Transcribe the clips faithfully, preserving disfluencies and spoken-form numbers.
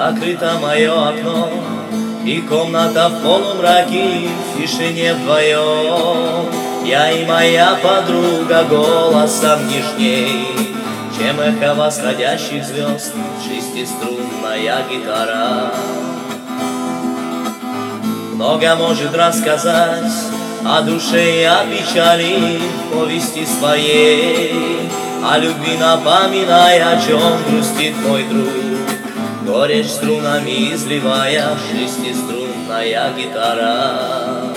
Закрыто мое окно, и комната в полумраке, в тишине вдвоем. Я и моя подруга голосом нежней, чем эхо восходящих звезд, шестиструнная гитара. Много может рассказать о душе и о печали, повести своей, о любви напоминая, о чем грустит мой друг, горечь струнами изливая, шестиструнная гитара.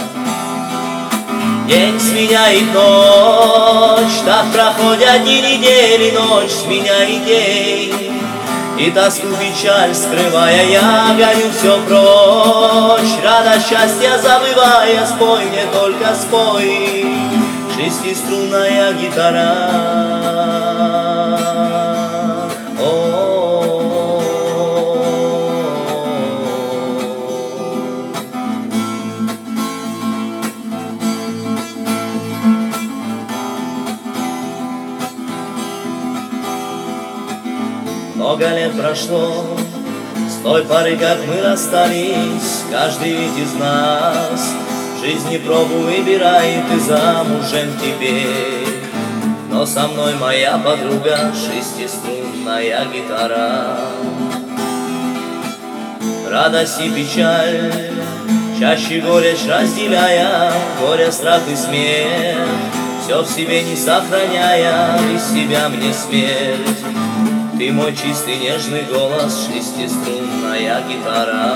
День сменяет ночь, так проходят дни, недели, ночь сменяет день. И тоску, печаль скрывая, я гоню все прочь, радость, счастье забывая, спой мне, только спой, шестиструнная гитара. Много лет прошло с той поры, как мы расстались. Каждый ведь из нас в жизни пробу выбирает, и замужем теперь. Но со мной моя подруга, шестиструнная гитара. Радость и печаль, чаще горечь разделяя, горе, страх и смех, все в себе не сохраняя, из себя мне смерть. Ты мой чистый нежный голос, шестиструнная гитара.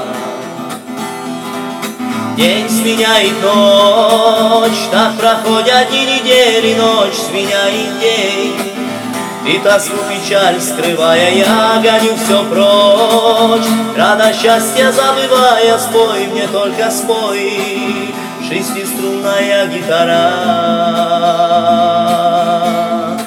День сменяет ночь, так проходят дни, недели, ночь сменяет день. И тоску, печаль скрывая, я гоню все прочь, радость, счастье забывая, спой мне, только спой, шестиструнная гитара.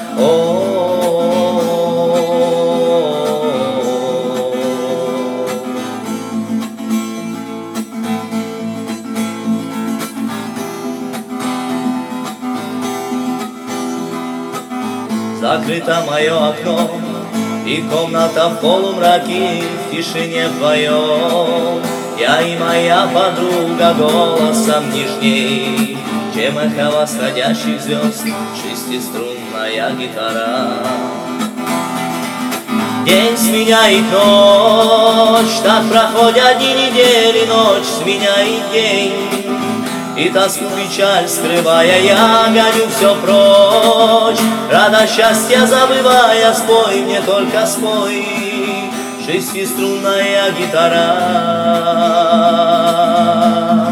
Закрыто мое окно, и комната в полумраке, в тишине вдвоем. Я и моя подруга голосом нежней, чем эхо восходящих звезд, шестиструнная гитара. День сменяет ночь, так проходят дни, недели, ночь сменяет день. И тоску, печаль скрывая, я гоню все прочь, радость, счастье забывая, спой мне, только спой, шестиструнная гитара.